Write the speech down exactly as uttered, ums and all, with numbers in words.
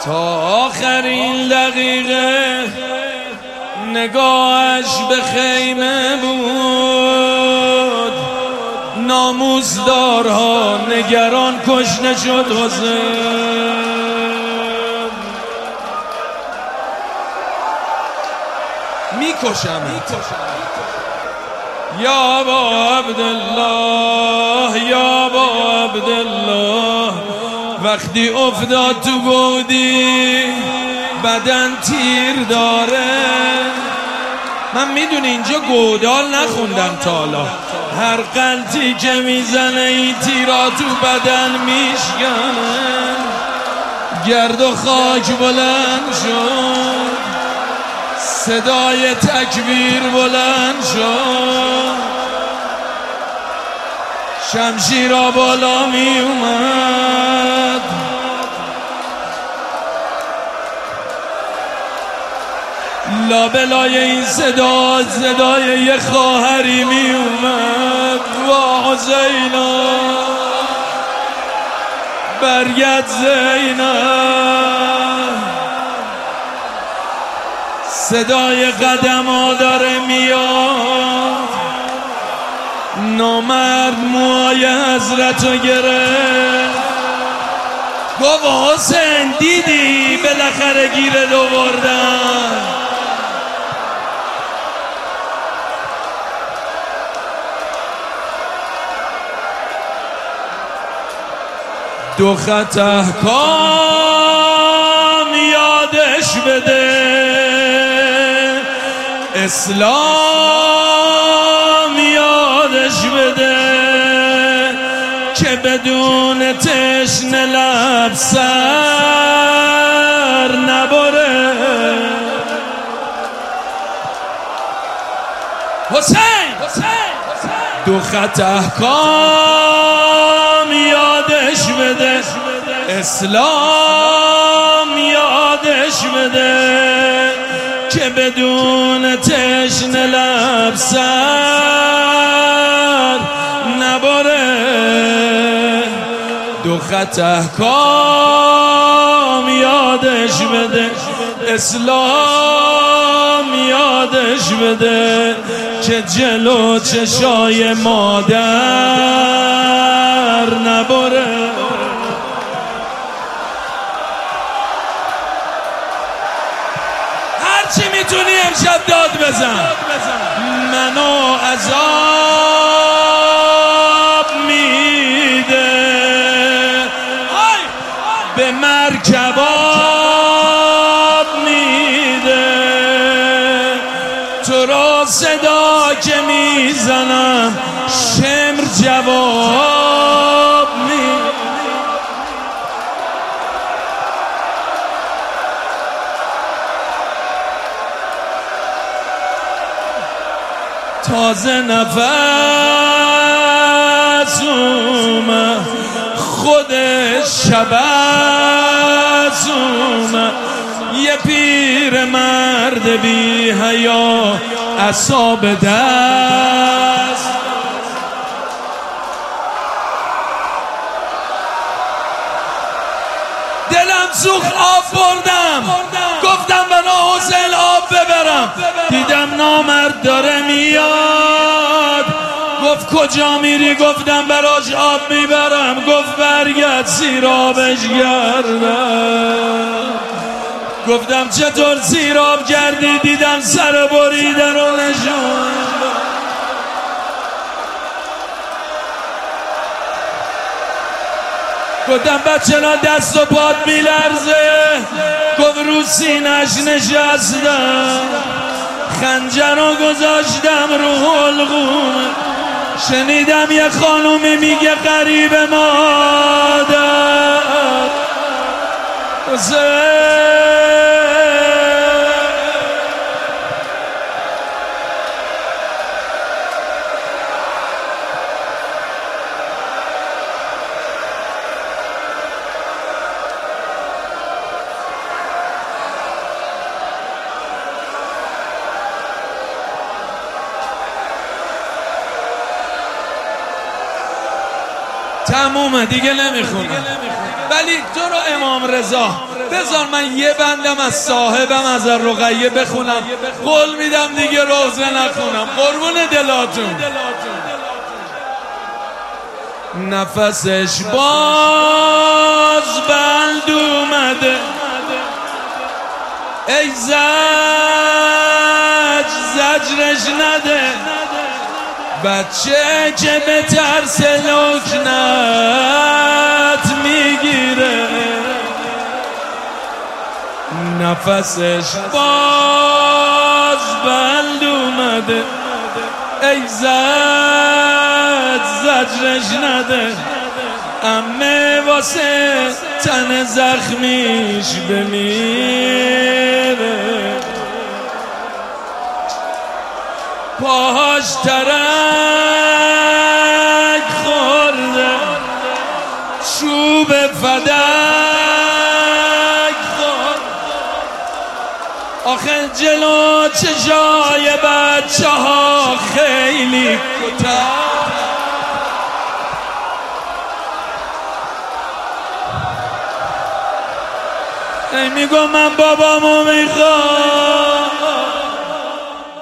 تا آخرین دقیقه نگاهش به خیمه بود. ناموزدارها نگران کشته شد حسین. میکشم یا ابا عبدالله یا ابا عبدالله. وقتی افتاد تو بودی بدن تیر داره. من میدونی اینجا گودال نخوندم تا حالا. هر غلطی که میزنه این تیرا تو بدن میشکنه. گرد و خاک بلند شد، صدای تکبیر بلند شد، شمشیرا بالا می اومد. لابلای این صدا صدای یه خواهری می اومد. وا حسینا برگرد زینب. صدای قدم ها داره میاد. نامرد موهای حضرتو گرفت. گفت حسین دیدی بالاخره گیره دو بردن. دو خط احکام یادش بده، اسلام یادش بده که بدون تشنه لب سر نبره. حسین دو خط احکام یادش بده، اسلام یادش بده که بدون تشنه لب سر نبره. دو خط احکام یادش بده، اسلام یادش بده که جلو چشای مادر نبره. هرچی میتونی امشب داد بزن. منو عذاب میده، به مرکبات میده. تو را صدا که میزنم شمر جواب میده. تازه نفس اومد، خودش شبز اومد. یه پیر مرد بی حیا عصاب دست. دلم سوخت آب بردم، گفتم بنا حسین آب ببرم. دیدم نامرد داره میاد. گفت کجا میری؟ گفتم براش آب میبرم. گفت برگرد سیرابش گردم. گفتم چطور سیراب کردی؟ دیدم سر بریدن و نشون. گفتم بچه نا دست و پات میلرزه. گفت رو سینش نشستم، خنجر رو گذاشتم رو حلقوم. شنیدم یه خانومی میگه قریب مادر حسین. تمومه دیگه نمیخونم. ولی تو رو امام رضا بذار من یه بندم از صاحبم از رقیه بخونم، قول میدم دیگه روزه نخونم. قربون دلاتون. نفسش باز بند اومده، ای زج زجرش نده، بچه که به ترس لکنت میگیره. نفسش باز بند اومده، ای زج زجرش نده، امه واسه تن زخمیش بمیره. پاهاش ترک خورده، چوب فدک خورد. آخه جلو چشای بچه ها خیلی کتر. ای میگم من بابامو میخوام،